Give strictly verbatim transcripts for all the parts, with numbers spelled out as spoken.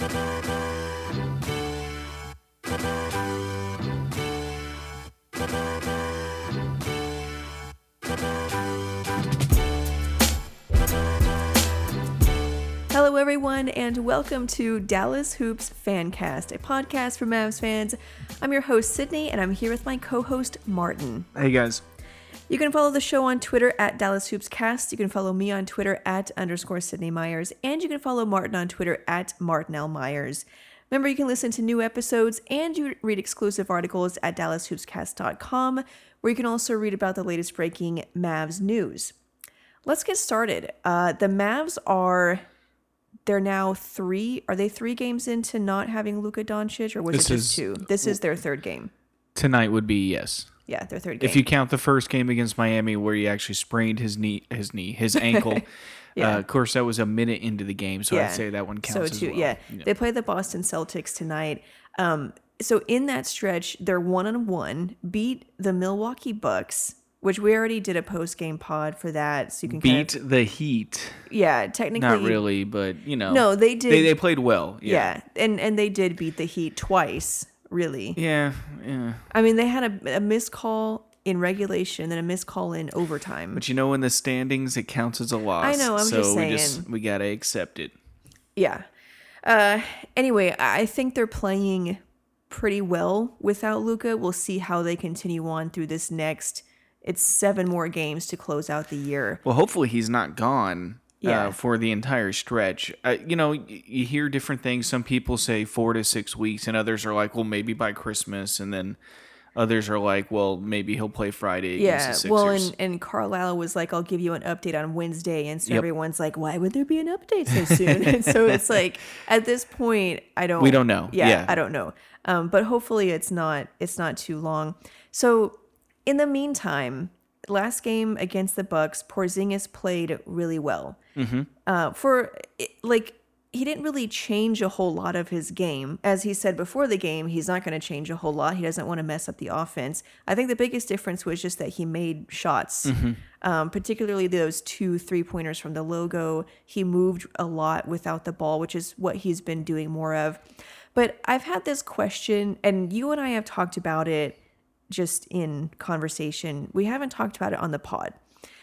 Hello everyone, and welcome to Dallas Hoops Fancast, a podcast for Mavs fans. I'm your host, Sydney, and I'm here with my co-host, Martin. Hey guys. You can follow the show on Twitter at Dallas Hoops Cast. You can follow me on Twitter at underscore Sydney Myers, and you can follow Martin on Twitter at Martin L. Myers. Remember, you can listen to new episodes and you read exclusive articles at dallas hoops cast dot com, where you can also read about the latest breaking Mavs news. Let's get started. Uh, the Mavs are... They're now three. Are they three games into not having Luka Doncic, or was this it just is, two? This is their third game. Tonight would be yes. Yeah, their third game. If you count the first game against Miami, where he actually sprained his knee, his knee, his ankle. yeah. uh, of course, that was a minute into the game, so yeah. I'd say that one counts so too, as well. Yeah. yeah, they play the Boston Celtics tonight. Um, so in that stretch, they're one on one, beat the Milwaukee Bucks, which we already did a post-game pod for that, so you can beat kind of, the Heat. Yeah, technically, not really, but you know, no, they did. They, they played well. Yeah. yeah, and and they did beat the Heat twice, really. Yeah, yeah. I mean, they had a, a missed call in regulation, then a missed call in overtime. But you know, in the standings, it counts as a loss. I know. I'm so just saying. we just we gotta accept it. Yeah. Uh. Anyway, I think they're playing pretty well without Luka. We'll see how they continue on through this next. It's seven more games to close out the year. Well, hopefully he's not gone yeah. uh, for the entire stretch. Uh, you know, y- you hear different things. Some people say four to six weeks, and others are like, well, maybe by Christmas. And then others are like, well, maybe he'll play Friday against yeah. the Sixers. Well, and, and Carlisle was like, I'll give you an update on Wednesday. And so yep. everyone's like, why would there be an update so soon? And so it's like, at this point, I don't. We don't know. Yeah, yeah. I don't know. Um, but hopefully it's not, it's not too long. So in the meantime, last game against the Bucks, Porzingis played really well. Mm-hmm. Uh, for like, he didn't really change a whole lot of his game. As he said before the game, he's not going to change a whole lot. He doesn't want to mess up the offense. I think the biggest difference was just that he made shots, mm-hmm. um, particularly those two three-pointers from the logo. He moved a lot without the ball, which is what he's been doing more of. But I've had this question, and you and I have talked about it just in conversation. We haven't talked about it on the pod.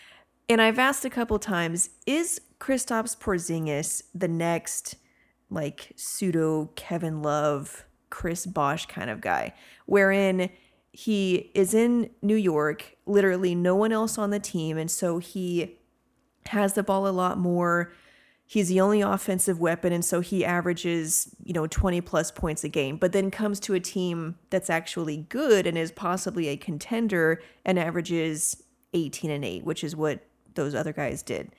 And I've asked a couple times, is Kristaps Porzingis the next like pseudo Kevin Love, Chris Bosh kind of guy, wherein he is in New York, literally no one else on the team, and so he has the ball a lot more. He's the only offensive weapon, and so he averages, you know, twenty plus points a game, but then comes to a team that's actually good and is possibly a contender and averages eighteen and eight, which is what those other guys did.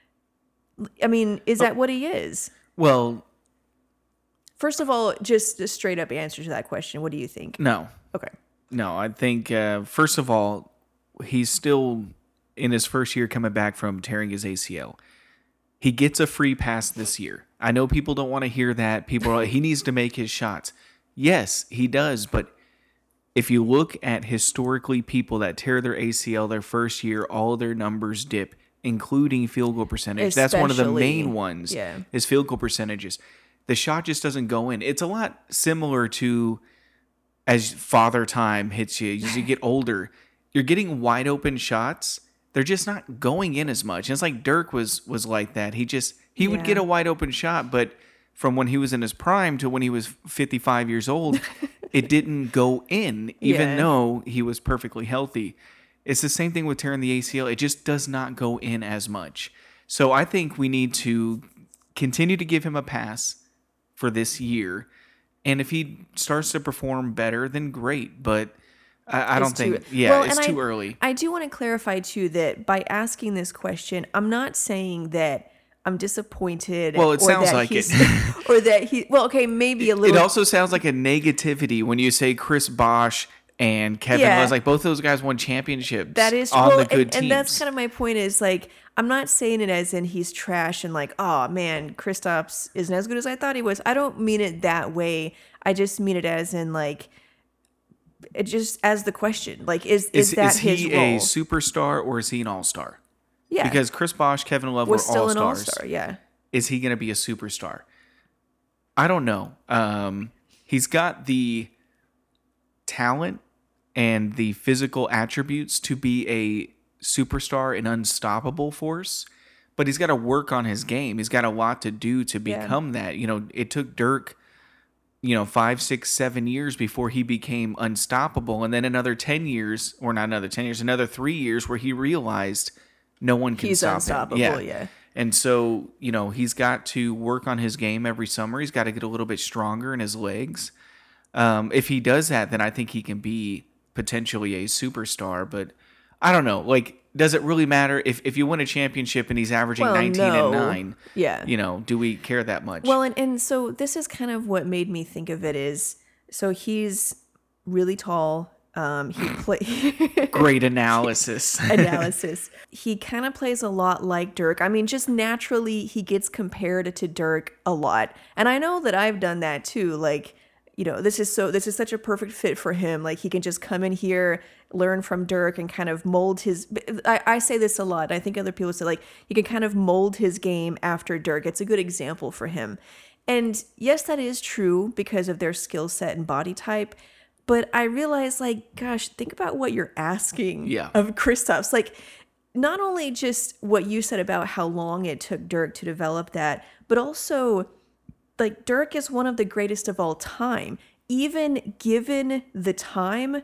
I mean, is that oh, what he is? Well, first of all, just a straight up answer to that question. What do you think? No. Okay. No, I think, uh, first of all, he's still in his first year coming back from tearing his A C L. He gets a free pass this year. I know people don't want to hear that. People are like, he needs to make his shots. Yes, he does. But if you look at historically people that tear their A C L their first year, all of their numbers dip, including field goal percentage. Especially, that's one of the main ones yeah. is field goal percentages. The shot just doesn't go in. It's a lot similar to as father time hits you, as you get older, you're getting wide open shots. They're just not going in as much. And it's like Dirk was was like that. He just he yeah. would get a wide open shot, but from when he was in his prime to when he was fifty-five years old, it didn't go in, even yeah. though he was perfectly healthy. It's the same thing with tearing the A C L. It just does not go in as much. So I think we need to continue to give him a pass for this year. And if he starts to perform better, then great. But I, I don't too, think, yeah, well, it's too I, early. I do want to clarify, too, that by asking this question, I'm not saying that I'm disappointed. Well, it or sounds that like he's, it. Or that he, well, okay, maybe a little. It also sounds like a negativity when you say Chris Bosh and Kevin yeah. Love. Like, both those guys won championships that is, on well, the good and, teams. And that's kind of my point is, like, I'm not saying it as in he's trash and like, oh, man, Kristaps isn't as good as I thought he was. I don't mean it that way. I just mean it as in, like, it just as the question, like, is is, is that is his he role? a superstar or is he an all-star? Yeah, because Chris Bosh, Kevin Love was were still all-stars. an all-star. Yeah, is he going to be a superstar? I don't know. Um, he's got the talent and the physical attributes to be a superstar, an unstoppable force, but he's got to work on his game. He's got a lot to do to Yeah. become that. You know, it took Dirk, you know, five, six, seven years before he became unstoppable, and then another ten years, or not another ten years, another three years where he realized no one can He's stop unstoppable, him. yeah. And so, you know, he's got to work on his game every summer. He's got to get a little bit stronger in his legs. Um, if he does that, then I think he can be potentially a superstar. But I don't know. Like, does it really matter if, if you win a championship and he's averaging Well, nineteen no. and nine? Yeah. You know, do we care that much? Well, and, and so this is kind of what made me think of it is, so he's really tall. Um, he play Great analysis. analysis. He kind of plays a lot like Dirk. I mean, just naturally, he gets compared to Dirk a lot. And I know that I've done that too. Like, you know, this is so, this is such a perfect fit for him. Like, he can just come in here, learn from Dirk, and kind of mold his, I, I say this a lot. I think other people say, like, he can kind of mold his game after Dirk. It's a good example for him. And yes, that is true because of their skill set and body type. But I realized, like, gosh, think about what you're asking Yeah. of Kristaps. Like, not only just what you said about how long it took Dirk to develop that, but also, like, Dirk is one of the greatest of all time. Even given the time,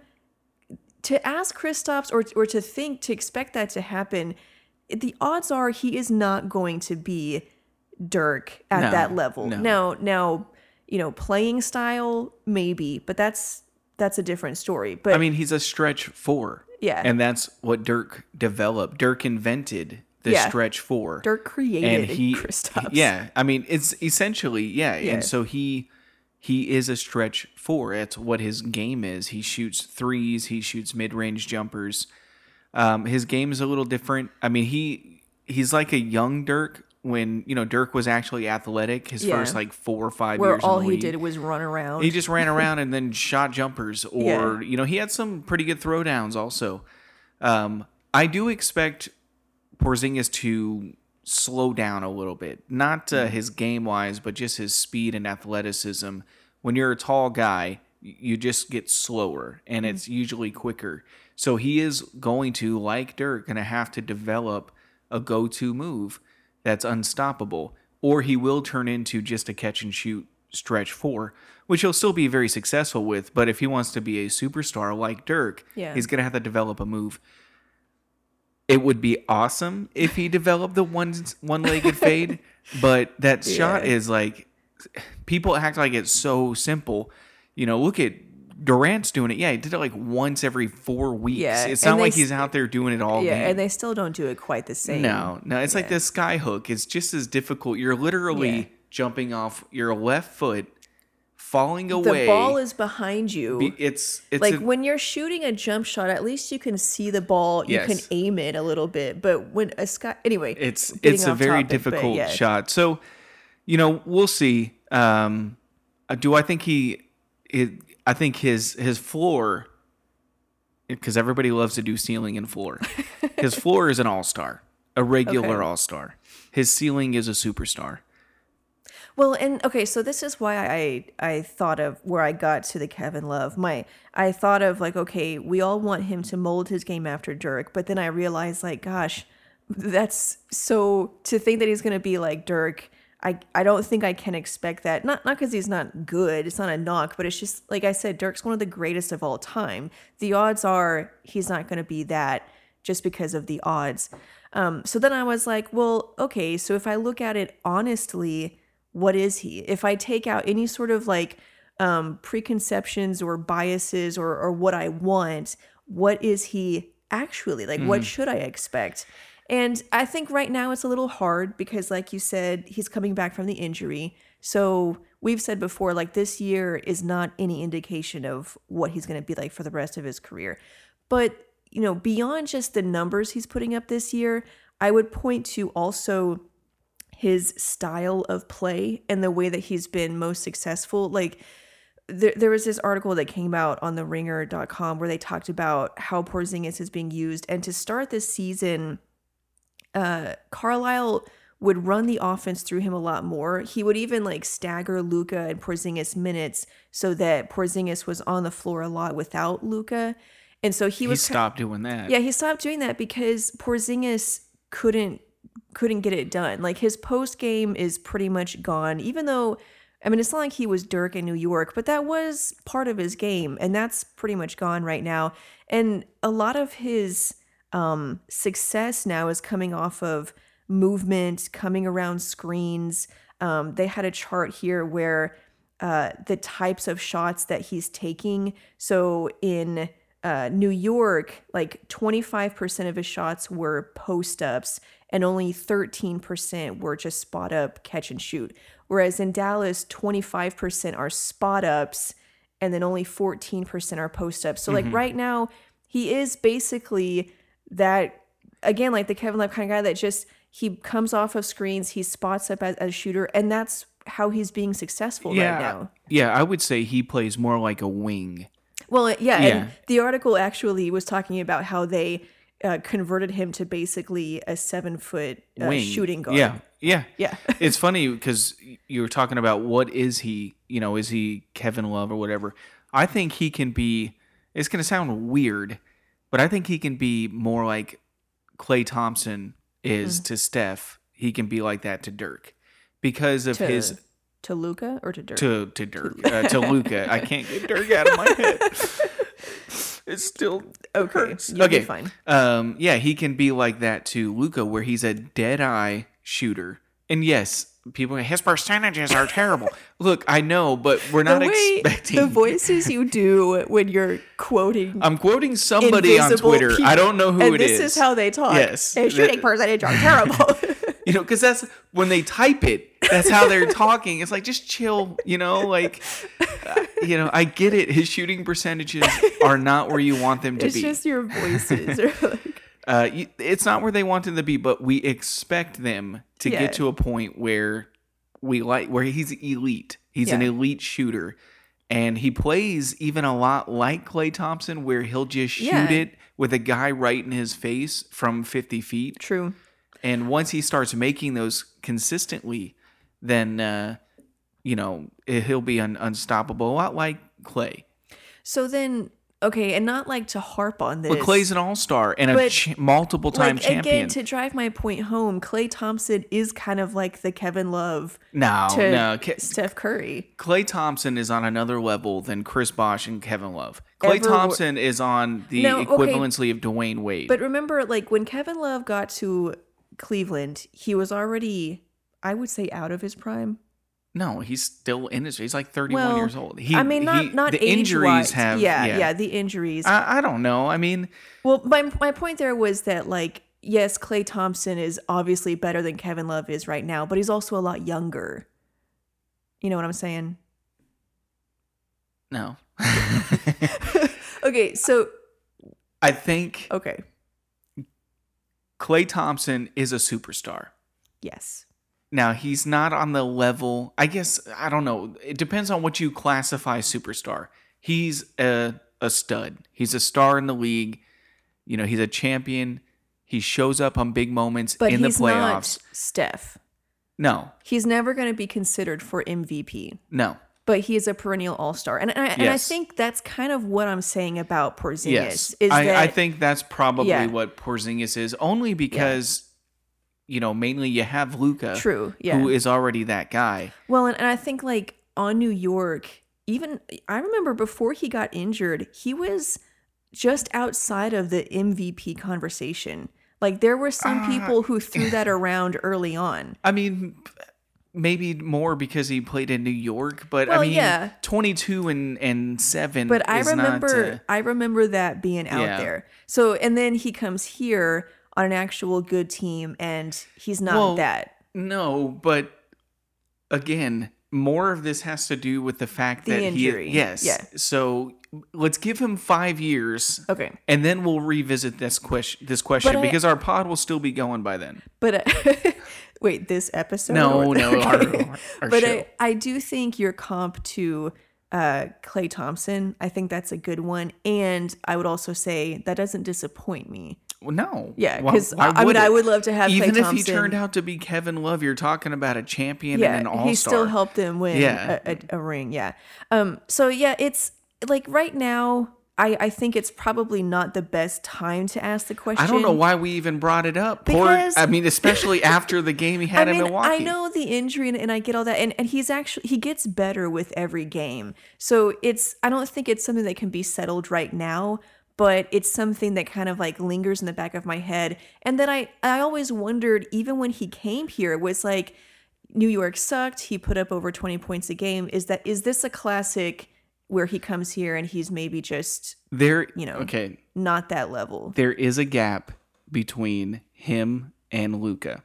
to ask Kristaps or, or to think, to expect that to happen, the odds are he is not going to be Dirk at No, that level. no. Now, now, you know, playing style, maybe, but that's that's a different story. But I mean, he's a stretch four. Yeah. And that's what Dirk developed. Dirk invented the Yeah. stretch four. Dirk created and he, Kristaps. yeah, I mean, it's essentially, yeah. Yeah. And so he he is a stretch four. That's what his game is. He shoots threes. He shoots mid-range jumpers. Um, his game is a little different. I mean, he he's like a young Dirk when, you know, Dirk was actually athletic his Yeah. first like four or five Where years all in the he league. did was run around. He just ran around and then shot jumpers, or Yeah. you know, he had some pretty good throwdowns also. Um, I do expect Porzingis to slow down a little bit, not uh, his game wise, but just his speed and athleticism. When you're a tall guy, y- you just get slower, and it's usually quicker. So he is going to, like Dirk, going to have to develop a go-to move that's unstoppable, or he will turn into just a catch and shoot stretch four, which he'll still be very successful with. But if he wants to be a superstar like Dirk, Yeah. he's going to have to develop a move. It would be awesome if he developed the one one-legged fade, but that shot Yeah. is like, people act like it's so simple. You know, look at Durant's doing it. Yeah, he did it like once every four weeks. Yeah, It's and not they like s- he's out there doing it all yeah, game. and they still don't do it quite the same. No, no, it's like Yeah. the sky hook. It's just as difficult. You're literally Yeah. jumping off your left foot, falling The away. ball is behind you. Be- It's it's like a- when you're shooting a jump shot, at least you can see the ball. You Yes. can aim it a little bit. But when a sky, anyway, it's getting it's a off very topic, but difficult yeah. shot. So, you know, we'll see. Um, uh, do I think he? It, I think his his floor, because everybody loves to do ceiling and floor. His floor is an all star, a regular Okay. all star. His ceiling is a superstar. Well, and okay, so this is why I I thought of where I got to the Kevin Love. My I thought of like, okay, we all want him to mold his game after Dirk, but then I realized like, gosh, that's so to think that he's gonna be like Dirk. I, I don't think I can expect that. Not not because he's not good. It's not a knock, but it's just like I said, Dirk's one of the greatest of all time. The odds are he's not going to be that just because of the odds. Um, so then I was like, well, okay. So if I look at it honestly, what is he? If I take out any sort of like um, preconceptions or biases or or what I want, what is he actually? Like, what should I expect? And I think right now it's a little hard because, like you said, he's coming back from the injury. So we've said before, like this year is not any indication of what he's going to be like for the rest of his career. But, you know, beyond just the numbers he's putting up this year, I would point to also his style of play and the way that he's been most successful. Like, there, there was this article that came out on the ringer dot com where they talked about how Porzingis is being used. And to start this season, uh, Carlisle would run the offense through him a lot more. He would even like stagger Luka and Porzingis minutes so that Porzingis was on the floor a lot without Luka. And so he, he was stopped doing that. Yeah, he stopped doing that because Porzingis couldn't couldn't get it done. Like his post game is pretty much gone, even though I mean, it's not like he was Dirk in New York, but that was part of his game, and that's pretty much gone right now. And a lot of his um, success now is coming off of movement, coming around screens. Um, they had a chart here where uh, the types of shots that he's taking. So in uh, New York, like twenty-five percent of his shots were post-ups, and only thirteen percent were just spot up, catch and shoot. Whereas in Dallas, twenty-five percent are spot ups and then only fourteen percent are post ups. So like mm-hmm. right now, he is basically that, again, like the Kevin Love kind of guy that just, he comes off of screens, he spots up as, as a shooter, and that's how he's being successful yeah, right now. Yeah, I would say he plays more like a wing. Well, yeah, yeah. And the article actually was talking about how they Uh, converted him to basically a seven foot uh, shooting guard. Yeah, yeah, yeah. It's funny because you were talking about what is he? You know, is he Kevin Love or whatever? I think he can be. It's going to sound weird, but I think he can be more like Klay Thompson is mm. to Steph. He can be like that to Dirk because of to, his to Luka or to Dirk. To to Dirk to, uh, to Luka. I can't get Dirk out of my head. It's still okay. Hurts. You'll okay, be fine. Um, yeah, he can be like that to Luka, where he's a dead eye shooter. And yes, people his percentages are terrible. Look, I know, but we're not the way, expecting the voices you do when you're quoting. I'm quoting somebody on Twitter. People, I don't know who and it this is. This is how they talk. Yes, their shooting percentage are terrible. You know, because that's when they type it. That's how they're talking. It's like, just chill. You know, like, uh, you know, I get it. His shooting percentages are not where you want them to it's be. It's just your voices. Are like... uh, it's not where they want them to be, but we expect them to yeah. get to a point where we like, where he's elite. He's yeah. an elite shooter. And he plays even a lot like Klay Thompson, where he'll just shoot yeah. it with a guy right in his face from fifty feet. True. And once he starts making those consistently, then, uh, you know, he'll be un- unstoppable, a lot like Klay. So then, okay, and not like to harp on this. But Klay's an all-star and a ch- multiple-time like, champion. Again, to drive my point home, Klay Thompson is kind of like the Kevin Love no, to no. Ke- Steph Curry. Klay Thompson is on another level than Chris Bosh and Kevin Love. Klay Ever, Thompson is on the no, equivalency okay. of Dwayne Wade. But remember, like, when Kevin Love got to Cleveland, he was already, I would say, out of his prime. No, he's still in his. He's like thirty-one well, years old. He, I mean, not he, not the age injuries wise. have. Yeah, yeah, yeah, the injuries. I, I don't know. I mean, well, my my point there was that, like, yes, Klay Thompson is obviously better than Kevin Love is right now, but he's also a lot younger. You know what I'm saying? No. Okay, so I think. Okay. Klay Thompson is a superstar. Yes. Now, he's not on the level, I guess, I don't know. It depends on what you classify superstar. He's a, a stud. He's a star in the league. You know, he's a champion. He shows up on big moments but in the he's playoffs. Not Steph. No. He's never going to be considered for M V P. No. But he is a perennial all-star. And, and, I, yes. and I think that's kind of what I'm saying about Porzingis. Yes. Is I, that, I think that's probably yeah. what Porzingis is, only because, yeah. you know, mainly you have Luka. True, yeah. Who is already that guy. Well, and, and I think, like, on New York, even, I remember before he got injured, he was just outside of the M V P conversation. Like, there were some uh, people who threw that around early on. I mean... Maybe more because he played in New York, but well, I mean, yeah. twenty-two and, and seven. But I is remember, not, uh, I remember that being out yeah. there. So, and then he comes here on an actual good team, and he's not well, that. No, but again, more of this has to do with the fact the that injury. he, yes. Yeah. So let's give him five years. Okay. And then we'll revisit this question. This question but because I, our pod will still be going by then. But. Uh, Wait, this episode? No, or, no, okay. our, our but show. I, I do think your comp to uh, Klay Thompson, I think that's a good one. And I would also say that doesn't disappoint me. Well, no. Yeah, Why- because why I mean, would I it? would love to have Even Klay if Thompson. he turned out to be Kevin Love, you're talking about a champion Yeah, and an all-star. he still helped them win Yeah. a, a, a ring. Yeah. Um. So yeah, it's like right now. I, I think it's probably not the best time to ask the question. I don't know why we even brought it up. Poor, Because- I mean, especially after the game he had I mean, in Milwaukee. I know the injury and, and I get all that, and, and he's actually he gets better with every game. So it's I don't think it's something that can be settled right now, but it's something that kind of like lingers in the back of my head. And then I I always wondered, even when he came here, it was like New York sucked. He put up over twenty points a game. Is that is this a classic where he comes here and he's maybe just There, you know, okay, not that level? there is a gap between him and Luca.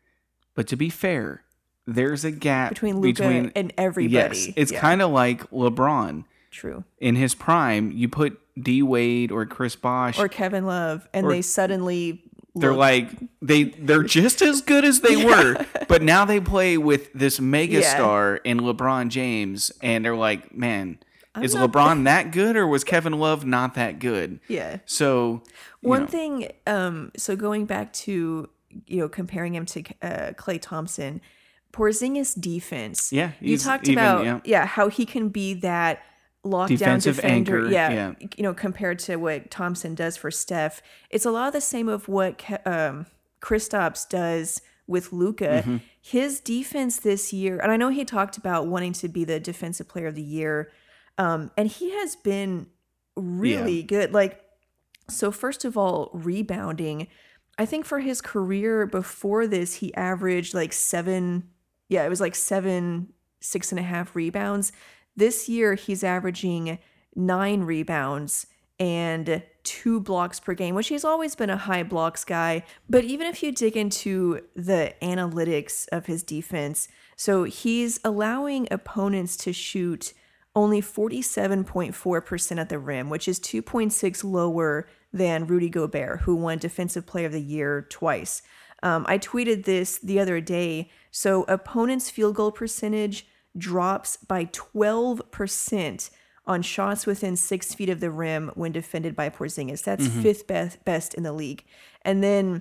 But to be fair, there's a gap Between Luka and everybody. Yes, it's Yeah. kind of like LeBron. True. In his prime, you put D Wade or Chris Bosh, Or Kevin Love, and Or- they suddenly they're look- like they they're just as good as they were, but now they play with this mega Yeah. star in LeBron James, and they're like, man, is not- LeBron that good, or was Kevin Love not that good? yeah. So you One know, thing, um, so going back to you know comparing him to uh, Klay Thompson, Porzingis defense. Yeah, you he's talked even- about yeah. yeah. how he can be that lockdown Defensive defender. anchor, Yeah, yeah. you know compared to what Thompson does for Steph, it's a lot of the same of what Ke- um, Kristaps does with Luca. Mm-hmm. His defense this year, and I know he talked about wanting to be the defensive player of the year, um, and he has been really good. Like. So first of all, rebounding. I think for his career before this, he averaged like seven. Yeah, it was like seven, six and a half rebounds. This year, he's averaging nine rebounds and two blocks per game, which he's always been a high blocks guy. But even if you dig into the analytics of his defense, so he's allowing opponents to shoot only forty-seven point four percent at the rim, which is two point six lower than Rudy Gobert, who won Defensive Player of the Year twice. Um, I tweeted this the other day. So opponents' field goal percentage drops by twelve percent on shots within six feet of the rim when defended by Porzingis. That's fifth best, best in the league. And then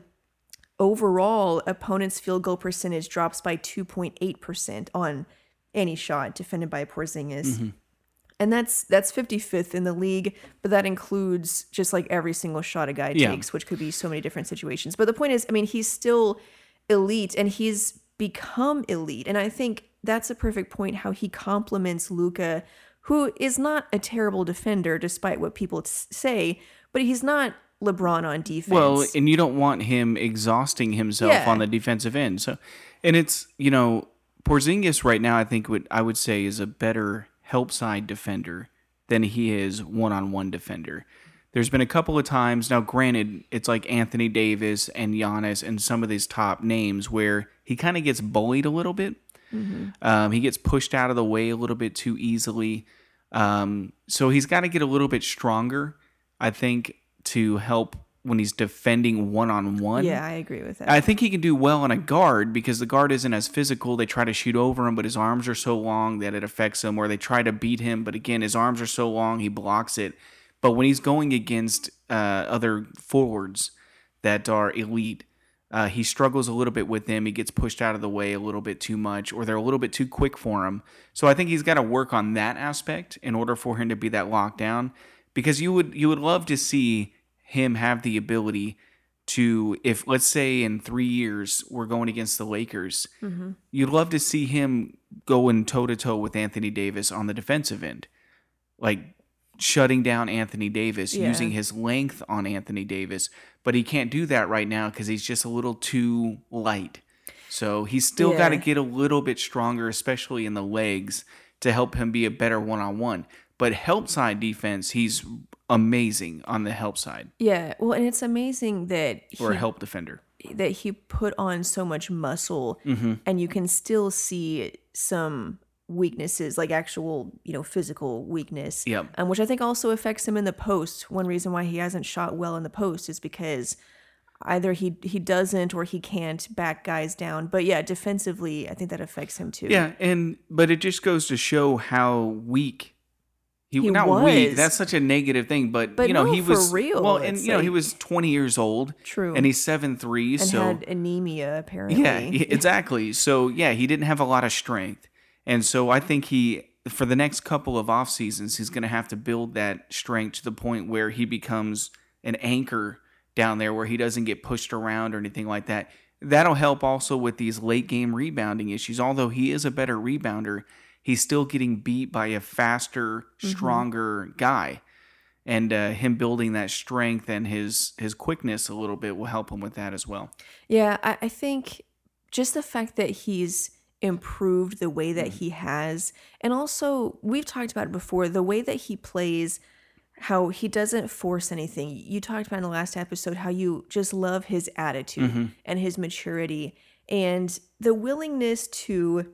overall, opponents' field goal percentage drops by two point eight percent on any shot defended by Porzingis. And that's that's fifty-fifth in the league, but that includes just like every single shot a guy Yeah. takes, which could be so many different situations. But the point is, I mean, he's still elite and he's become elite. And I think that's a perfect point how he complements Luka, who is not a terrible defender despite what people t- say, but he's not LeBron on defense. well, and you don't want him exhausting himself Yeah. on the defensive end. So, and it's you know Porzingis right now, I think what I would say is a better help side defender than he is one-on-one defender. There's been a couple of times, now granted, it's like Anthony Davis and Giannis and some of these top names where he kind of gets bullied a little bit. Um, he gets pushed out of the way a little bit too easily. Um, so he's got to get a little bit stronger, I think, to help when he's defending one-on-one. yeah, I agree with that. I think he can do well on a guard because the guard isn't as physical. They try to shoot over him, but his arms are so long that it affects him. Or they try to beat him, but again, his arms are so long, he blocks it. But when he's going against uh, other forwards that are elite, uh, he struggles a little bit with them. He gets pushed out of the way a little bit too much, or they're a little bit too quick for him. So I think he's got to work on that aspect in order for him to be that lockdown. Because you would you would love to see him have the ability to, if let's say in three years we're going against the Lakers, you'd love to see him going toe to toe with Anthony Davis on the defensive end, like shutting down Anthony Davis, Yeah. using his length on Anthony Davis. But he can't do that right now because he's just a little too light. So he's still Yeah. got to get a little bit stronger, especially in the legs, to help him be a better one on one. But help side defense, he's amazing on the help side, Yeah, well, and it's amazing that or a he, help defender. that he put on so much muscle, Mm-hmm. and you can still see some weaknesses, like actual, you know, physical weakness. Yep. Um, which I think also affects him in the post. One reason why he hasn't shot well in the post is because either he he doesn't or he can't back guys down. But yeah, defensively, I think that affects him too. Yeah, and but it just goes to show how weak He, He not was. weak. That's such a negative thing, but, But you know, no, he for was real, well, and it's you know, he like- was twenty years old. True. And he's seven three, and so had anemia apparently. yeah, e- exactly. So yeah, he didn't have a lot of strength. And so I think he for the next couple of off seasons, he's going to have to build that strength to the point where he becomes an anchor down there where he doesn't get pushed around or anything like that. That'll help also with these late game rebounding issues. Although he is a better rebounder, he's still getting beat by a faster, stronger mm-hmm. guy. And uh, him building that strength and his his quickness a little bit will help him with that as well. Yeah, I, I think just the fact that he's improved the way that mm. he has, and also we've talked about it before, the way that he plays, how he doesn't force anything. You talked about in the last episode how you just love his attitude mm-hmm. and his maturity and the willingness to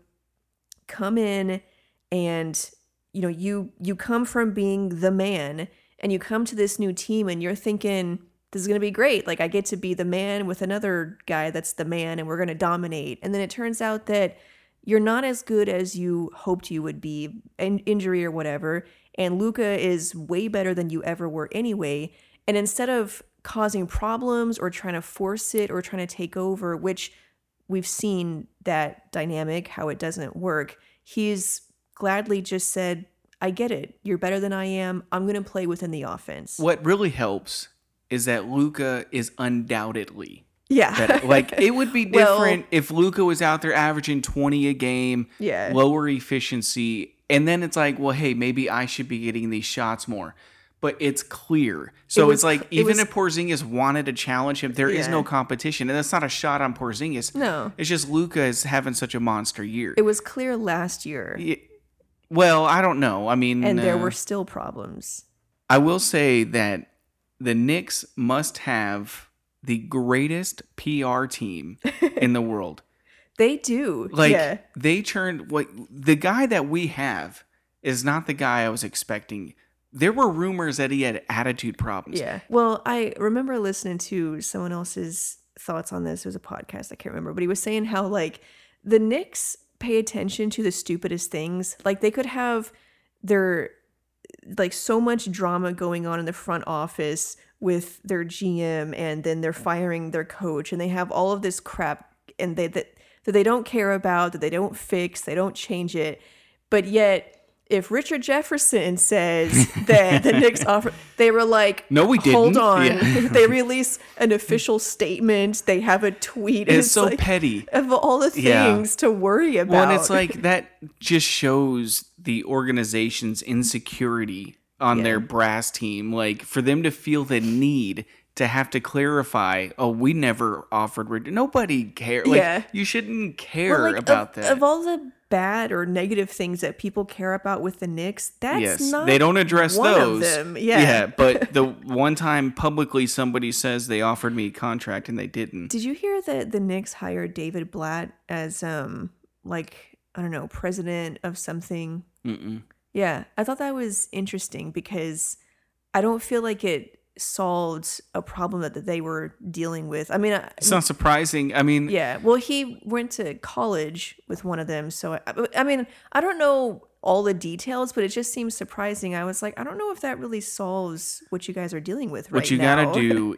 come in and, you know, you you come from being the man and you come to this new team and you're thinking, this is going to be great. Like, I get to be the man with another guy that's the man and we're going to dominate. And then it turns out that you're not as good as you hoped you would be, in injury or whatever. And Luka is way better than you ever were anyway. And instead of causing problems or trying to force it or trying to take over, which we've seen that dynamic, how it doesn't work, he's gladly just said, I get it. You're better than I am. I'm going to play within the offense. What really helps is that Luka is undoubtedly yeah. better. Like, it would be different well, if Luka was out there averaging twenty a game, yeah. lower efficiency, and then it's like, well, hey, maybe I should be getting these shots more. But it's clear. So it was, it's like, even it was, if Porzingis wanted to challenge him, there yeah. is no competition. And that's not a shot on Porzingis. No. It's just Luka is having such a monster year. It was clear last year. Yeah. Well, I don't know. I mean, and there uh, were still problems. I will say that the Knicks must have the greatest P R team in the world. They do. Like, yeah. they turned what the guy that we have is not the guy I was expecting. There were rumors that he had attitude problems. Yeah. Well, I remember listening to someone else's thoughts on this. It was a podcast. I can't remember, but he was saying how, like, the Knicks pay attention to the stupidest things. Like, they could have their, like, so much drama going on in the front office with their G M, and then they're firing their coach, and they have all of this crap and they that, that they don't care about, that they don't fix, they don't change it. But yet, if Richard Jefferson says that the Knicks offer, they were like, no, we didn't. Hold on. Yeah. They release an official statement. They have a tweet. It's, it's so like, petty. Of all the things yeah. to worry about. Well, and it's like, that just shows the organization's insecurity on yeah. their brass team. Like, for them to feel the need to have to clarify, oh, we never offered. Nobody cares. Like, yeah. you shouldn't care well, like, about of, that. Of all the bad or negative things that people care about with the Knicks, that's yes, not they don't address one those. Of them. Yeah. yeah, but the one time publicly somebody says they offered me a contract and they didn't. Did you hear that the Knicks hired David Blatt as um like I don't know president of something? Mm-mm. Yeah, I thought that was interesting because I don't feel like it solved a problem that, that they were dealing with. I mean, it's not surprising. I mean, yeah. Well, he went to college with one of them, so I, I mean, I don't know all the details, but it just seems surprising. I was like, I don't know if that really solves what you guys are dealing with right now. What you now. gotta do.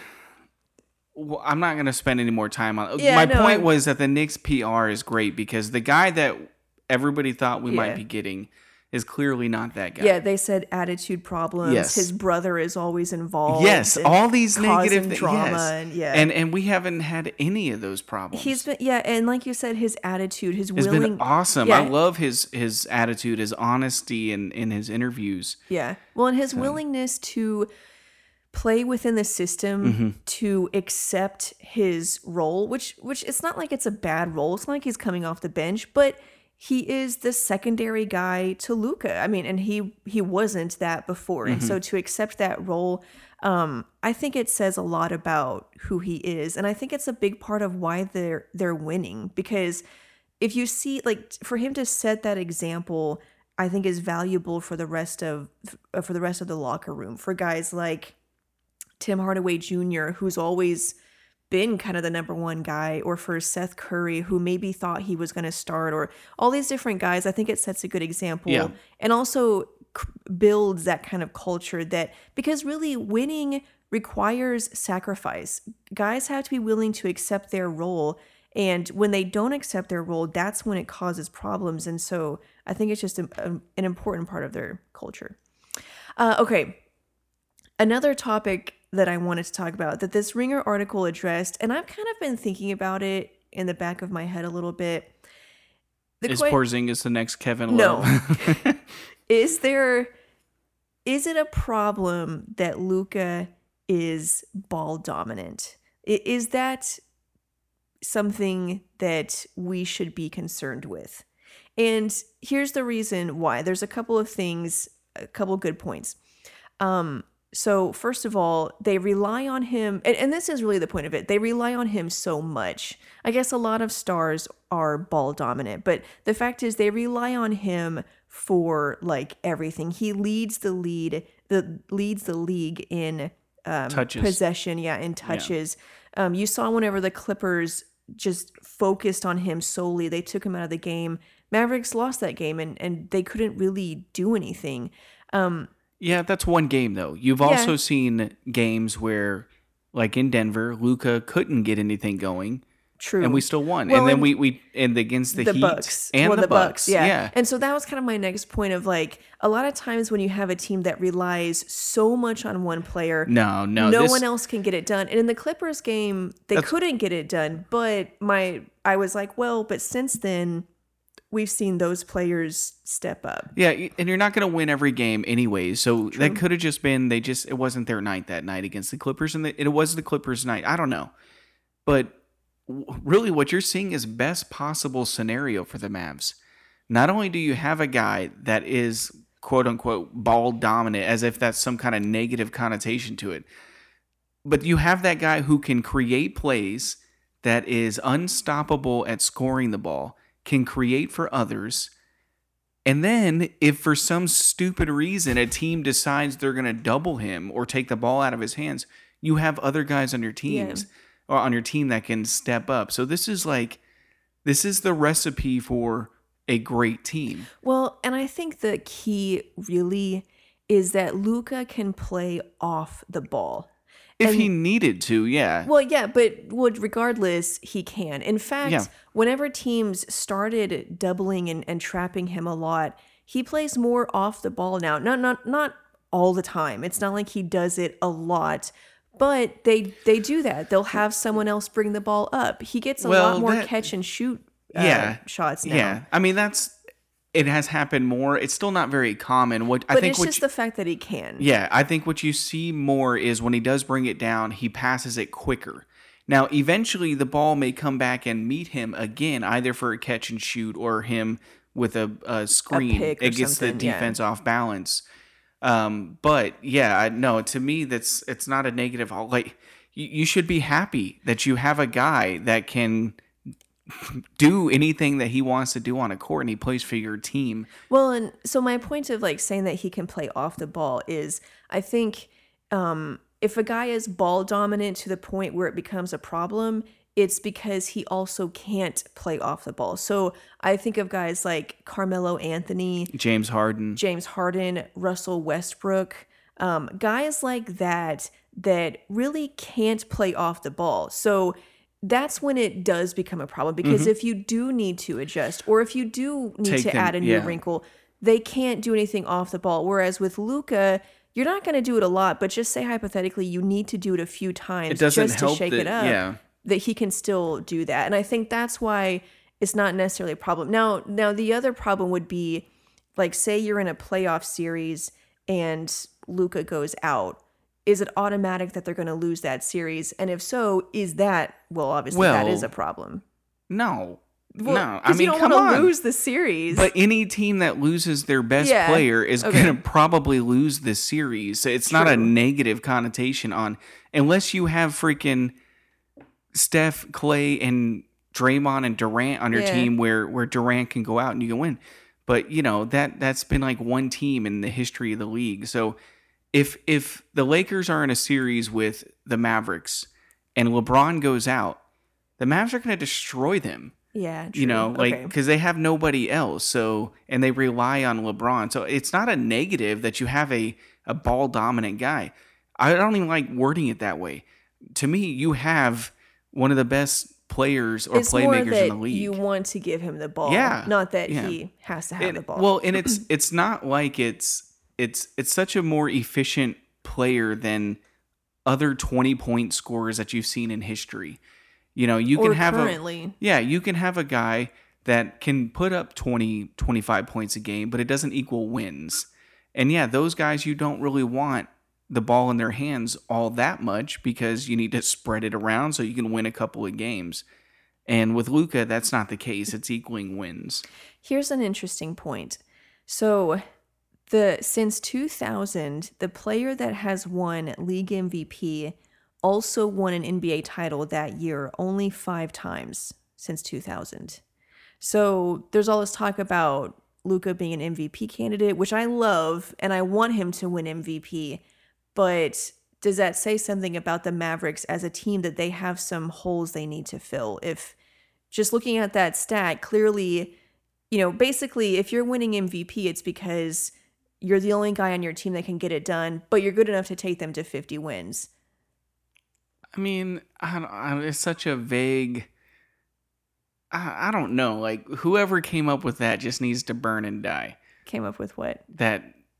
Well, I'm not gonna spend any more time on it. Yeah, My no, point I'm, was that the Knicks P R is great because the guy that everybody thought we yeah. might be getting is clearly not that guy. Yeah, they said attitude problems. Yes. His brother is always involved. Yes, all these negative things. Drama yes. and yeah, and and we haven't had any of those problems. He's been yeah, and like you said, his attitude, his it's willing, been awesome. Yeah. I love his his attitude, his honesty in in his interviews. Yeah, well, and his so. willingness to play within the system, mm-hmm. to accept his role, which which it's not like it's a bad role. It's not like he's coming off the bench, but he is the secondary guy to Luka. I mean, and he he wasn't that before. Mm-hmm. And so to accept that role, um, I think it says a lot about who he is. And I think it's a big part of why they're they're winning. Because if you see, like, for him to set that example, I think is valuable for the rest of for the rest of the locker room. For guys like Tim Hardaway Junior, who's always been kind of the number one guy, or for Seth Curry, who maybe thought he was going to start, or all these different guys. I think it sets a good example. Yeah. And also builds that kind of culture that, because really winning requires sacrifice. Guys have to be willing to accept their role. And when they don't accept their role, that's when it causes problems. And so I think it's just a, a, an important part of their culture. Uh, okay. Another topic that I wanted to talk about that this Ringer article addressed, and I've kind of been thinking about it in the back of my head a little bit. The is que- Porzingis the next Kevin Love? No. Is there, is it a problem that Luka is ball dominant? I- Is that something that we should be concerned with? And here's the reason why. There's a couple of things, a couple good points. Um, so first of all, they rely on him, and, and this is really the point of it. They rely on him so much. I guess a lot of stars are ball dominant, but the fact is they rely on him for like everything. He leads the lead, the leads the league in um, touches. possession, yeah, in touches. Yeah. Um, you saw whenever the Clippers just focused on him solely, they took him out of the game. Mavericks lost that game, and and they couldn't really do anything. Um, Yeah, that's one game though. You've Yeah. also seen games where, like in Denver, Luka couldn't get anything going, True. and we still won. Well, and then and we we and against the, the Heat Bucks and well, the, Bucks, yeah. yeah. And so that was kind of my next point of like a lot of times when you have a team that relies so much on one player, No, no, no this- one else can get it done. And in the Clippers game, they That's- couldn't get it done. But my I was like, well, but since then, we've seen those players step up. Yeah, and you're not going to win every game anyway. So that could have just been they just it wasn't their night that night against the Clippers, and the, it was the Clippers' night. I don't know, but w- really, what you're seeing is best possible scenario for the Mavs. Not only do you have a guy that is quote unquote ball dominant, as if that's some kind of negative connotation to it, but you have that guy who can create plays that is unstoppable at scoring the ball, can create for others. And then if for some stupid reason a team decides they're going to double him or take the ball out of his hands, you have other guys on your teams yeah. or on your team that can step up. So this is like, this is the recipe for a great team. Well, and I think the key really is that Luka can play off the ball. If And- he needed to, yeah. Well, yeah, but would regardless, he can. In fact, Yeah. whenever teams started doubling and, and trapping him a lot, he plays more off the ball now. Not not not all the time. It's not like he does it a lot, but they they do that. They'll have someone else bring the ball up. He gets a Well, lot more that- catch and shoot uh, Yeah. shots now. Yeah. I mean, that's, it has happened more. It's still not very common. What I But think it's what just you- the fact that he can. Yeah, I think what you see more is when he does bring it down, he passes it quicker. Now, eventually, the ball may come back and meet him again, either for a catch and shoot or him with a, a screen. pick or It gets the something, yeah. defense off balance. Um, but yeah, I, no, to me, that's it's not a negative. Like you, you should be happy that you have a guy that can do anything that he wants to do on a court, and he plays for your team. Well, and so my point of like saying that he can play off the ball is I think um, if a guy is ball dominant to the point where it becomes a problem, it's because he also can't play off the ball. So I think of guys like Carmelo Anthony, James Harden. James Harden, Russell Westbrook, um, guys like that that really can't play off the ball. So that's when it does become a problem, because Mm-hmm. if you do need to adjust or if you do need Take to them- add a new yeah. wrinkle, they can't do anything off the ball. Whereas with Luka, you're not going to do it a lot, but just say hypothetically you need to do it a few times It doesn't just help to shake that- it up, yeah. that he can still do that. And I think that's why it's not necessarily a problem. Now, now the other problem would be, like, say you're in a playoff series and Luka goes out. Is it automatic that they're going to lose that series? And if so, is that, well, obviously that Well, is a problem. No. Well, no. I 'cause mean, you don't come want to on. lose the series. But any team that loses their best Yeah, player is okay. going to probably lose this series. So it's not a True. negative connotation on, unless you have freaking Steph, Clay, and Draymond and Durant on your Yeah. team where where Durant can go out and you can win. But you know that that's been like one team in the history of the league. So if if the Lakers are in a series with the Mavericks and LeBron goes out, the Mavs are going to destroy them. Yeah, true. You know, like, Okay. because they have nobody else. So, and they rely on LeBron. So it's not a negative that you have a, a ball dominant guy. I don't even like wording it that way. To me, you have one of the best players or It's more playmakers in the that league. you want to give him the ball, Yeah, not that yeah. he has to have And, the ball. well, and it's it's not like it's it's it's such a more efficient player than other twenty point scorers that you've seen in history. You know, you or can have currently. a yeah, you can have a guy that can put up twenty, twenty-five points a game, but it doesn't equal wins. And yeah, those guys you don't really want the ball in their hands all that much because you need to spread it around so you can win a couple of games. And with Luka, that's not the case. It's equaling wins. Here's an interesting point. So, the since two thousand, the player that has won league M V P also won an N B A title that year only five times since two thousand. So, there's all this talk about Luka being an M V P candidate, which I love, and I want him to win M V P. But does that say something about the Mavericks as a team that they have some holes they need to fill? If just looking at that stat, clearly, you know, basically, if you're winning M V P, it's because you're the only guy on your team that can get it done, but you're good enough to take them to fifty wins. I mean, I don't, I, it's such a vague. I, I don't know. Like, whoever came up with that just needs to burn and die. Came up with what? That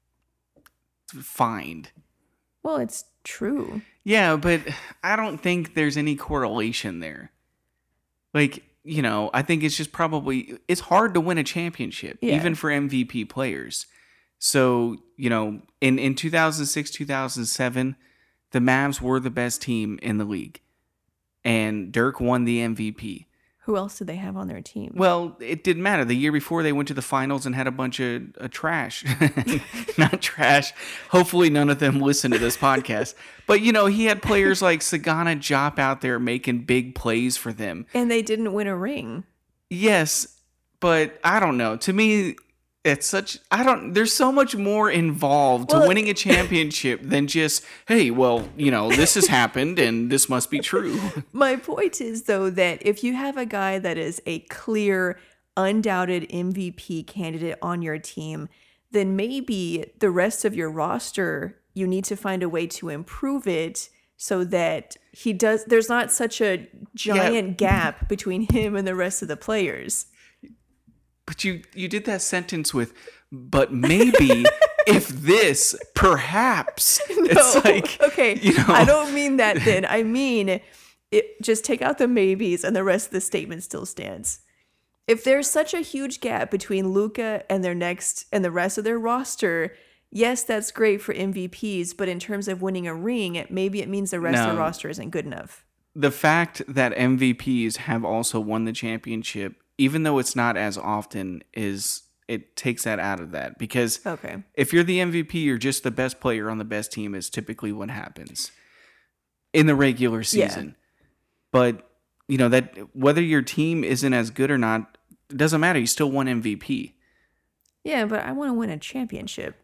find. Well, it's true. Yeah, but I don't think there's any correlation there. Like, you know, I think it's just probably, it's hard to win a championship, Yeah. even for M V P players. So, you know, in, in two thousand six, two thousand seven, the Mavs were the best team in the league. And Dirk won the M V P. Who else did they have on their team? Well, it didn't matter. The year before, they went to the finals and had a bunch of uh, trash. Not trash. Hopefully, none of them listen to this podcast. But, you know, he had players like Sagana Diop out there making big plays for them. And they didn't win a ring. Yes, but I don't know. To me, it's such, I don't, there's so much more involved to Well, winning a championship than just, hey, well, you know, this has happened and this must be true. My point is, though, that if you have a guy that is a clear, undoubted M V P candidate on your team, then maybe the rest of your roster, you need to find a way to improve it so that he does, there's not such a giant Yeah. gap between him and the rest of the players. But you you did that sentence with, but maybe if this, perhaps. It's No. like, okay, you know. I don't mean that then. I mean, it, just take out the maybes and the rest of the statement still stands. If there's such a huge gap between Luka and their next and the rest of their roster, yes, that's great for M V Ps, but in terms of winning a ring, maybe it means the rest of the No. roster isn't good enough. The fact that M V Ps have also won the championship, even though it's not as often, is it takes that out of that. Because Okay. if you're the M V P, you're just the best player on the best team is typically what happens in the regular season. But, you know, that whether your team isn't as good or not, it doesn't matter. You still won M V P. Yeah, but I want to win a championship.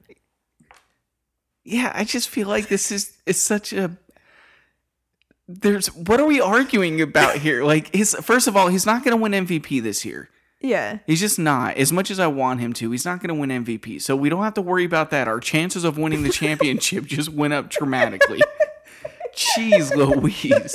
Yeah, I just feel like this is is such a there's what are we arguing about here? Like his first of all, he's not going to win M V P this year. Yeah. He's just not. As much as I want him to, he's not going to win M V P. So we don't have to worry about that. Our chances of winning the championship just went up dramatically. Jeez Louise.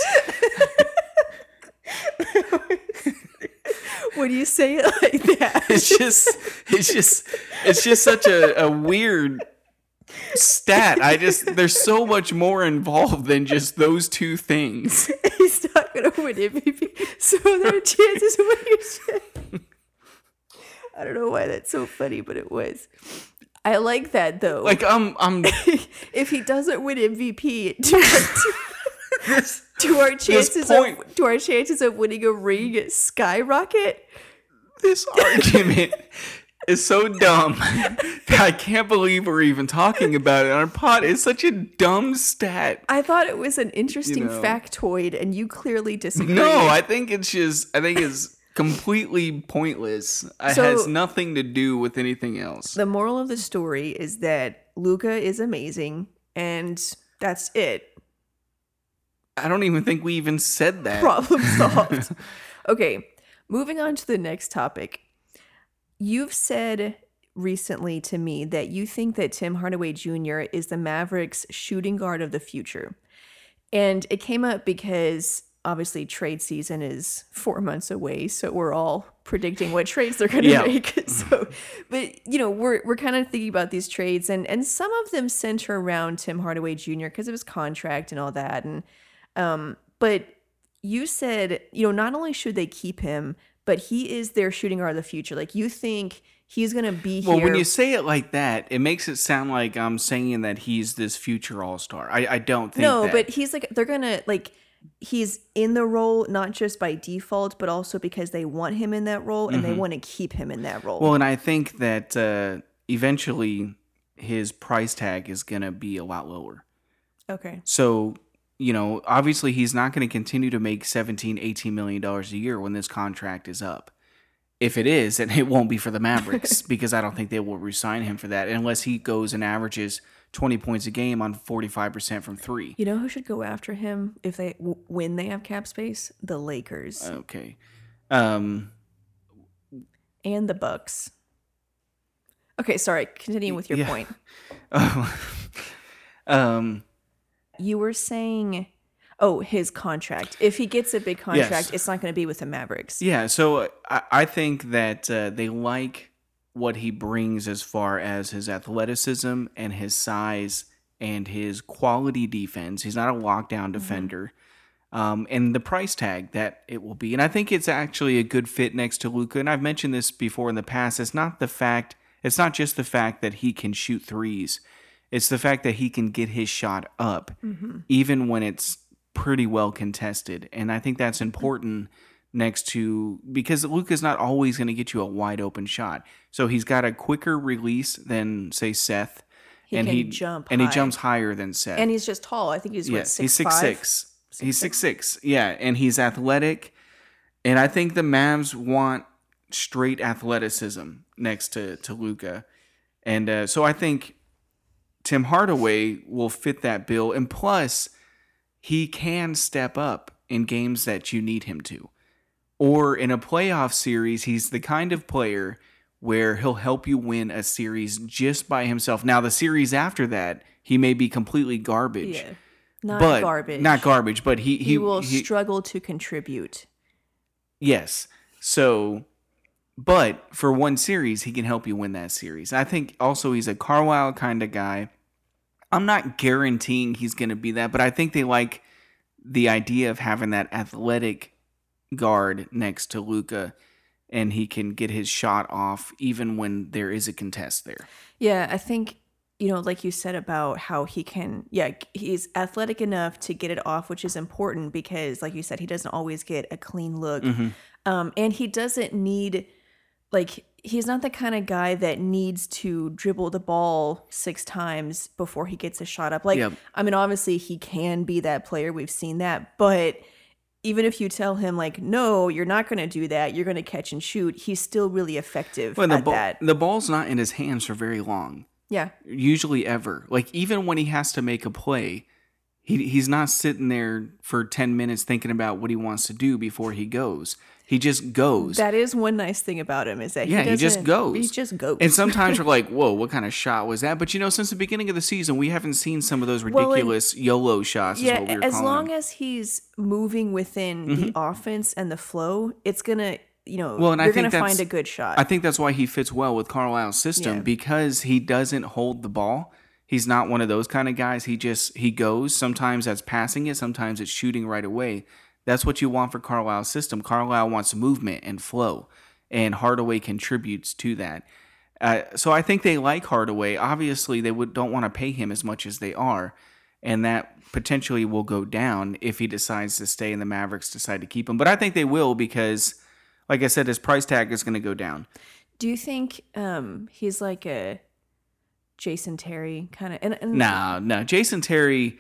When you say it like that, It's just it's just it's just such a, a weird stat. I just there's so much more involved than just those two things. he's not going to win M V P, so there are chances of winning a championship. I don't know why that's so funny, but it was. I like that though. Like I'm I'm if he doesn't win M V P, do our, this do our chances point- of do our chances of winning a ring skyrocket? this argument is so dumb that I can't believe we're even talking about it on our pod. It's such a dumb stat. I thought it was an interesting You know. factoid, and you clearly disagree. No, I think it's just I think it's completely pointless. It So- has nothing to do with anything else. The moral of the story is that Luka is amazing, and that's it. I don't even think we even said that. Problem solved. Okay, Moving on to the next topic. You've said recently to me that you think that Tim Hardaway Junior is the Mavericks shooting guard of the future. And it came up because obviously trade season is four months away, so we're all predicting what trades they're going to Yeah. make. So, but you know, we're we're kind of thinking about these trades, and and some of them center around Tim Hardaway Junior because of his contract and all that. And um, but you said, you know, not only should they keep him, but he is their shooting guard of the future. Like, you think he's going to be Well, here. when you say it like that, it makes it sound like I'm saying that he's this future all-star. I, I don't think No, that. but he's like, they're going to, like, he's in the role not just by default, but also because they want him in that role and they want to keep him in that role. Well, and I think that uh, eventually his price tag is going to be a lot lower. Okay. So, you know, obviously he's not going to continue to make seventeen, eighteen million dollars a year when this contract is up. If it is, then it won't be for the Mavericks because I don't think they will re-sign him for that unless he goes and averages twenty points a game on forty-five percent from three. You know who should go after him if they w- when they have cap space? The Lakers Okay. Um, and the Bucks. Okay, sorry. Continue with your yeah. point. um, You were saying, oh, his contract. If he gets a big contract, Yes. it's not going to be with the Mavericks. yeah, so I, I think that uh, they like what he brings as far as his athleticism and his size and his quality defense. He's not a lockdown defender. Um, and the price tag that it will be. And I think it's actually a good fit next to Luka. And I've mentioned this before in the past. It's not the fact, it's not just the fact that he can shoot threes. It's the fact that he can get his shot up, even when it's pretty well contested. And I think that's important next to, because Luka's not always going to get you a wide open shot. So he's got a quicker release than, say, Seth. He and can he jump and he high. jumps higher than Seth. And he's just tall. I think he's what, Yes, six he's six five? six. He's six six. Yeah, and he's athletic. And I think the Mavs want straight athleticism next to to Luka. And uh, so I think Tim Hardaway will fit that bill. And plus, he can step up in games that you need him to. Or in a playoff series, he's the kind of player where he'll help you win a series just by himself. Now, the series after that, he may be completely garbage. Yeah. Not but garbage. Not garbage, but he... He, He will he- struggle to contribute. Yes. So, but for one series, he can help you win that series. I think also he's a Carlisle kind of guy. I'm not guaranteeing he's going to be that, but I think they like the idea of having that athletic guard next to Luka, and he can get his shot off even when there is a contest there. Yeah, I think, you know, like you said about how he can, yeah, he's athletic enough to get it off, which is important because, like you said, he doesn't always get a clean look. Mm-hmm. Um, and he doesn't need, like, he's not the kind of guy that needs to dribble the ball six times before he gets a shot up. Like, Yep. I mean, obviously he can be that player. We've seen that. But even if you tell him, like, no, you're not going to do that, you're going to catch and shoot, he's still really effective Well, the, at ball, that. the ball's not in his hands for very long. Yeah. Usually ever. Like, even when he has to make a play, he he's not sitting there for ten minutes thinking about what he wants to do before he goes. He just goes. That is one nice thing about him is that Yeah, he, he just doesn't- goes. He just goes. And sometimes we're like, whoa, what kind of shot was that? But, you know, since the beginning of the season, we haven't seen some of those Well, and- ridiculous YOLO shots, is yeah, what we were as calling long them. as he's moving within the offense and the flow, it's gonna, you know, Well, and I you're think gonna that's- find a good shot. I think that's why he fits well with Carlisle's system, Yeah. because he doesn't hold the ball. He's not one of those kind of guys. He just, he goes. Sometimes that's passing it. Sometimes it's shooting right away. That's what you want for Carlisle's system. Carlisle wants movement and flow, and Hardaway contributes to that. Uh, so I think they like Hardaway. Obviously, they would don't want to pay him as much as they are, and that potentially will go down if he decides to stay and the Mavericks decide to keep him. But I think they will because, like I said, his price tag is going to go down. Do you think um, he's like a Jason Terry kind of? And, and No, no. Jason Terry,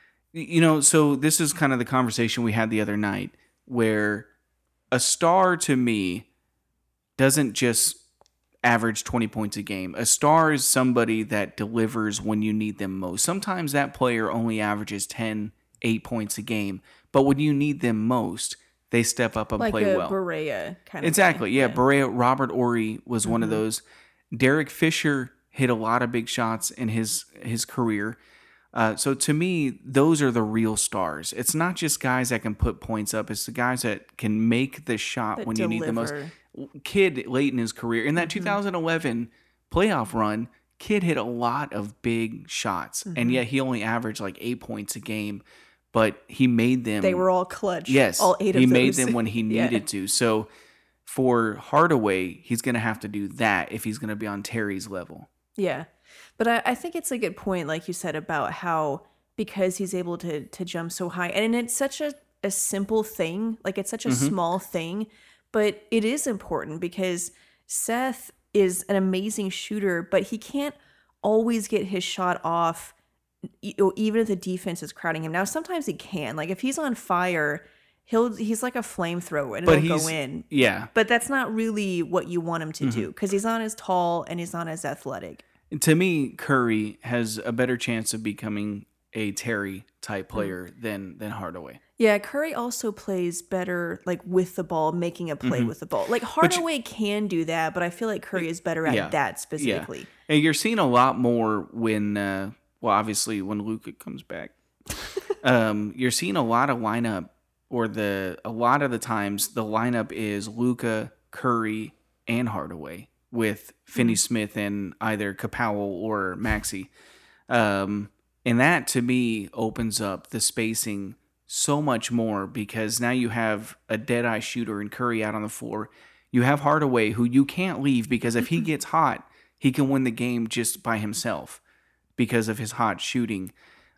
you know, so this is kind of the conversation we had the other night where a star to me doesn't just average twenty points a game. A star is somebody that delivers when you need them most. Sometimes that player only averages ten, eight points a game, but when you need them most, they step up and like play a well. Berea kind of Exactly. guy. Yeah. Berea, Robert Ory was one of those. Derek Fisher hit a lot of big shots in his his career. Uh, so to me, those are the real stars. It's not just guys that can put points up. It's the guys that can make the shot That when you need the most. deliver. Kidd late in his career, in that two thousand eleven playoff run, Kidd hit a lot of big shots, and yet he only averaged like eight points a game, but he made them. They were all clutch. Yes, all eight of he those. made them when he Yeah. needed to. So for Hardaway, he's going to have to do that if he's going to be on Terry's level. Yeah. But I, I think it's a good point, like you said, about how because he's able to to jump so high, and it's such a, a simple thing, like it's such a Mm-hmm. small thing, but it is important because Seth is an amazing shooter, but he can't always get his shot off, e- even if the defense is crowding him. Now, sometimes he can. Like if he's on fire, he'll he's like a flamethrower and But it'll he's go in. yeah. But that's not really what you want him to Mm-hmm. do because he's not as tall and he's not as athletic. To me, Curry has a better chance of becoming a Terry type Mm. player than than Hardaway. Yeah, Curry also plays better like with the ball, making a play Mm-hmm. with the ball. Like Hardaway can do that, but I feel like Curry is better at Yeah. that specifically. Yeah. And you're seeing a lot more when, uh, well, obviously when Luka comes back, um, you're seeing a lot of lineup, or the a lot of the times the lineup is Luka, Curry, and Hardaway with Finney Smith and either Capowell or Maxey. Um, and that to me opens up the spacing so much more because now you have a dead eye shooter and Curry out on the floor. You have Hardaway, who you can't leave because if he gets hot, he can win the game just by himself because of his hot shooting.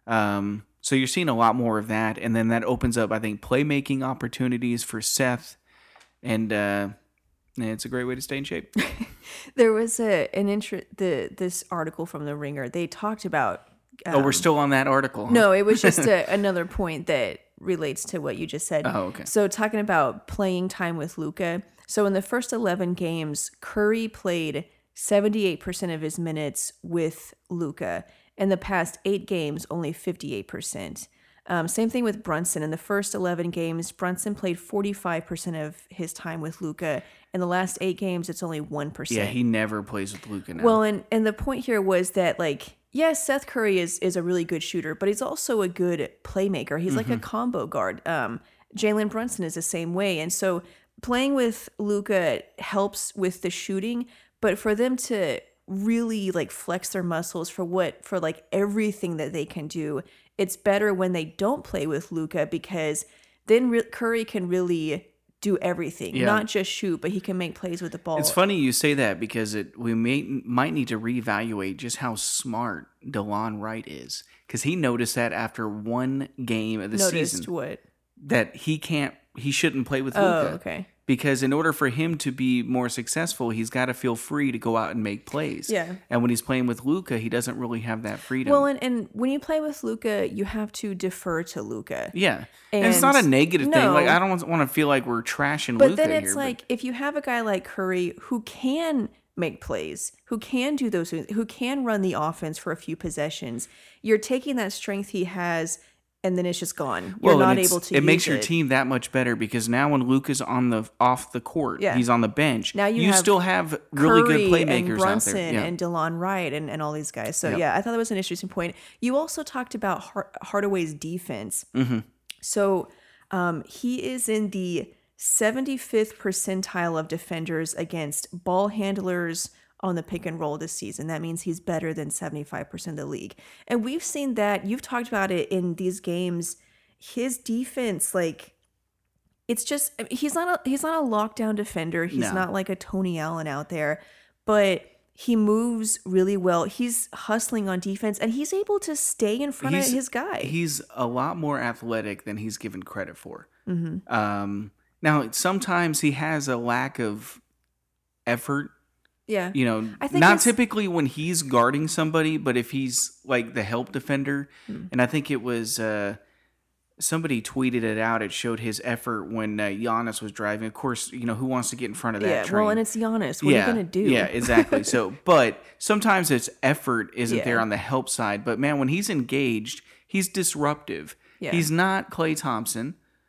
Um, so you're seeing a lot more of that. And then that opens up, I think, playmaking opportunities for Seth. And uh, it's a great way to stay in shape. There was a an intro the this article from the Ringer. They talked about oh, we're still on that article. Huh? No, it was just a, another point that relates to what you just said. Oh, okay. So talking about playing time with Luka. So in the first eleven games, Curry played seventy-eight percent of his minutes with Luka. In the past eight games, only fifty-eight percent. Um, same thing with Brunson. In the first eleven games, Brunson played forty-five percent of his time with Luka. In the last eight games, it's only one percent. Yeah, he never plays with Luka now. Well, and, and the point here was that, like, yes, Seth Curry is is a really good shooter, but he's also a good playmaker. He's like a combo guard. Um, Jalen Brunson is the same way. And so playing with Luka helps with the shooting, but for them to really like flex their muscles for what for like everything that they can do, it's better when they don't play with Luka because then re- Curry can really do everything, Yeah. not just shoot, but he can make plays with the ball. It's funny you say that because it we may might need to reevaluate just how smart DeLon Wright is, because he noticed that after one game of the Noticed season what? that he can't he shouldn't play with Oh, Luka. okay. Because in order for him to be more successful, he's got to feel free to go out and make plays. Yeah. And when he's playing with Luka, he doesn't really have that freedom. Well, and, and when you play with Luka, you have to defer to Luka. yeah. And, it's not a and- negative thing. no. Like I don't want to feel like we're trashing But Luka then it's here. like if you have a guy like Curry who can make plays, who can do those things, who can run the offense for a few possessions, you're taking that strength he has and then it's just gone. You're Well, not and it's- able to It use makes your it. team that much better because now when Luka's on the off the court, Yeah. he's on the bench. Now you have still have really Curry good playmakers and Brunson out there. Yeah. and DeLon Wright and, and all these guys. So Yep. yeah, I thought that was an interesting point. You also talked about Har- Hardaway's defense. Mm-hmm. So um, he is in the seventy-fifth percentile of defenders against ball handlers on the pick and roll this season. That means he's better than seventy-five percent of the league. And we've seen that. You've talked about it in these games. His defense, like, it's just I mean, he's not a he's not a lockdown defender. He's No. not like a Tony Allen out there, but he moves really well. He's hustling on defense, and he's able to stay in front He's- of his guy. He's a lot more athletic than he's given credit for. Mm-hmm. Um, now, sometimes he has a lack of effort. yeah, You know, I think not it's- typically when he's guarding somebody, but if he's like the help defender. Hmm. And I think it was uh, somebody tweeted it out. It showed his effort when uh, Giannis was driving. Of course, you know, who wants to get in front of that yeah. train? Well, and it's Giannis. What yeah, are you gonna do? Yeah, exactly. So, but sometimes its effort isn't Yeah. there on the help side. But man, when he's engaged, he's disruptive. Yeah. He's not Klay Thompson,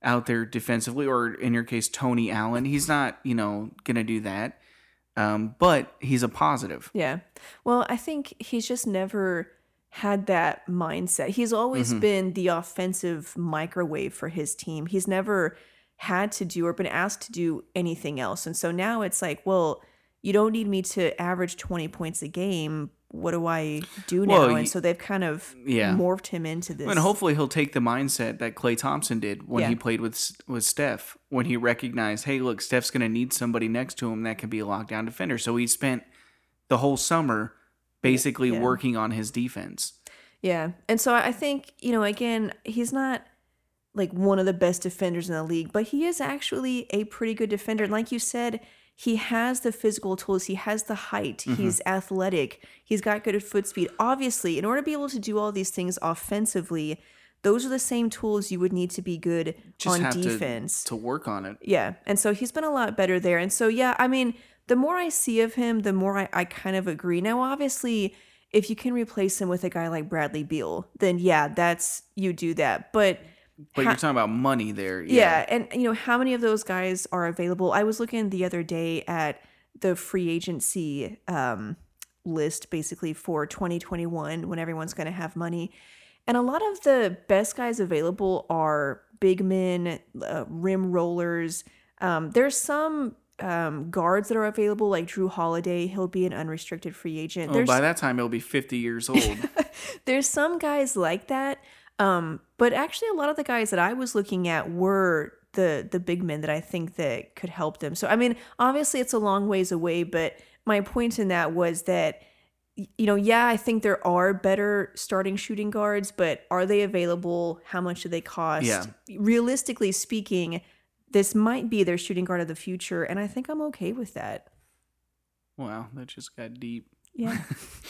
out there defensively, or in your case, Tony Allen. He's not, you know, going to do that. Um, but he's a positive. Yeah. Well, I think he's just never had that mindset. He's always Mm-hmm. been the offensive microwave for his team. He's never had to do or been asked to do anything else. And so now it's like, well, you don't need me to average twenty points a game. What do I do now? Well, and y- so they've kind of Yeah. morphed him into this. And hopefully he'll take the mindset that Klay Thompson did when Yeah. he played with with Steph, when he recognized, hey, look, Steph's going to need somebody next to him that can be a lockdown defender. So he spent the whole summer basically Yeah. working on his defense. Yeah. And so I think, you know, again, he's not like one of the best defenders in the league, but he is actually a pretty good defender. And like you said, he has the physical tools. He has the height. Mm-hmm. He's athletic. He's got good foot speed. Obviously, in order to be able to do all these things offensively, those are the same tools you would need to be good Just on have to- defense. To, work on it. Yeah. And so he's been a lot better there. And so, yeah, I mean, the more I see of him, the more I, I kind of agree. Now, obviously, if you can replace him with a guy like Bradley Beal, then yeah, that's, you do that. But But ha- you're talking about money there. yeah. And, you know, how many of those guys are available? I was looking the other day at the free agency um, list, basically, for twenty twenty-one, when everyone's going to have money. And a lot of the best guys available are big men, uh, rim rollers. Um, there's some um, guards that are available, like Drew Holiday. He'll be an unrestricted free agent. Well, There's, by that time, he'll be fifty years old. there's some guys like that. Um, but actually, a lot of the guys that I was looking at were the the big men that I think that could help them. So, I mean, obviously, it's a long ways away. But my point in that was that, you know, yeah, I think there are better starting shooting guards, but are they available? How much do they cost? Yeah. Realistically speaking, this might be their shooting guard of the future, and I think I'm okay with that. Wow, that just got deep. Yeah.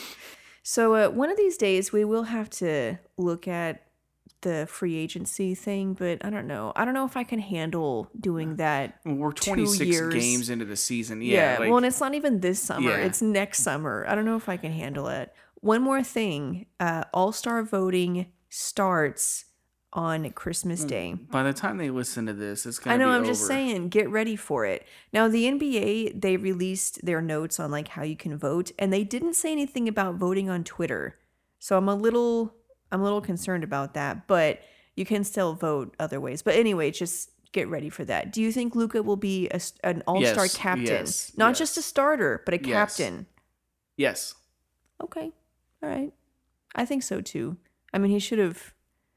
So uh, one of these days we will have to look at the free agency thing, but I don't know. I don't know if I can handle doing that. Well, we're Two twenty-six years. games into the season. Yeah. Yeah. like, well, and it's not even this summer. Yeah. It's next summer. I don't know if I can handle it. One more thing. Uh, All-Star voting starts on Christmas Day. by the time they listen to this, it's going I to be know, over. I'm just saying, get ready for it. Now, the N B A, they released their notes on like how you can vote, and they didn't say anything about voting on Twitter. So I'm a little I'm a little concerned about that, but you can still vote other ways. But anyway, just get ready for that. Do you think Luka will be a, an all-star Yes, captain? yes, Not yes. just a starter, but a Yes. captain. Yes. Okay. All right. I think so too. I mean, he should have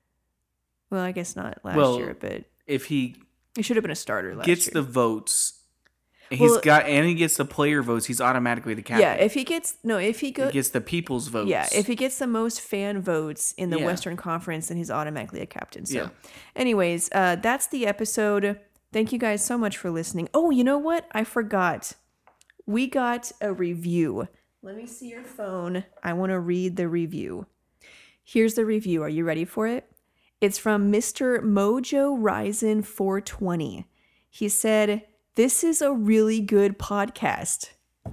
well, I guess not last Well, year, but If he he should have been a starter last gets year. the votes, he's Well- got, and he gets the player votes, he's automatically the captain. Yeah, if he gets no, if he he goes, gets the people's votes. yeah, if he gets the most fan votes in the Yeah. Western Conference, then he's automatically a captain. So, Yeah. anyways, uh, that's the episode. Thank you guys so much for listening. Oh, you know what? I forgot. We got a review. Let me see your phone. I want to read the review. Here's the review. Are you ready for it? It's from Mister Mojo Ryzen four twenty. He said, "This is a really good podcast."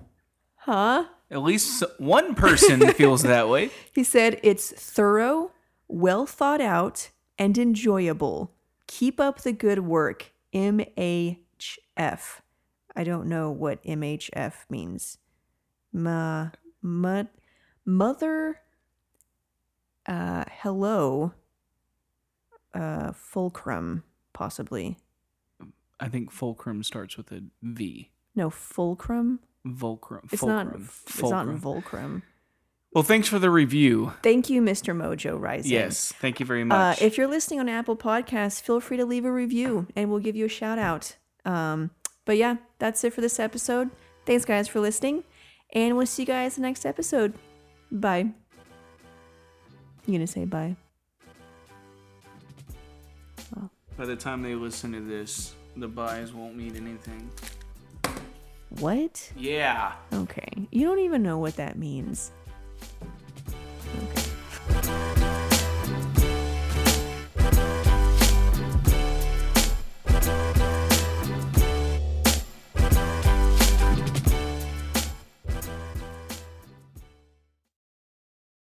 Huh? At least s- one person feels that way. He said, "It's thorough, well thought out, and enjoyable. Keep up the good work. M H F." I don't know what M H F means. Ma, ma, mother, uh, hello, uh, fulcrum, possibly. I think fulcrum starts with a V. No, fulcrum? Fulcrum. It's fulcrum. not, it's not Fulcrum. fulcrum. Well, thanks for the review. Thank you, Mister Mojo Rising. Yes, thank you very Uh, much. if you're listening on Apple Podcasts, feel free to leave a review and we'll give you a shout out. Um, but yeah, that's it for this episode. Thanks, guys, for listening. And we'll see you guys in the next episode. Bye. You gonna say bye? By the time they listen to this, the buys won't mean anything. What? Yeah. Okay. You don't even know what that means.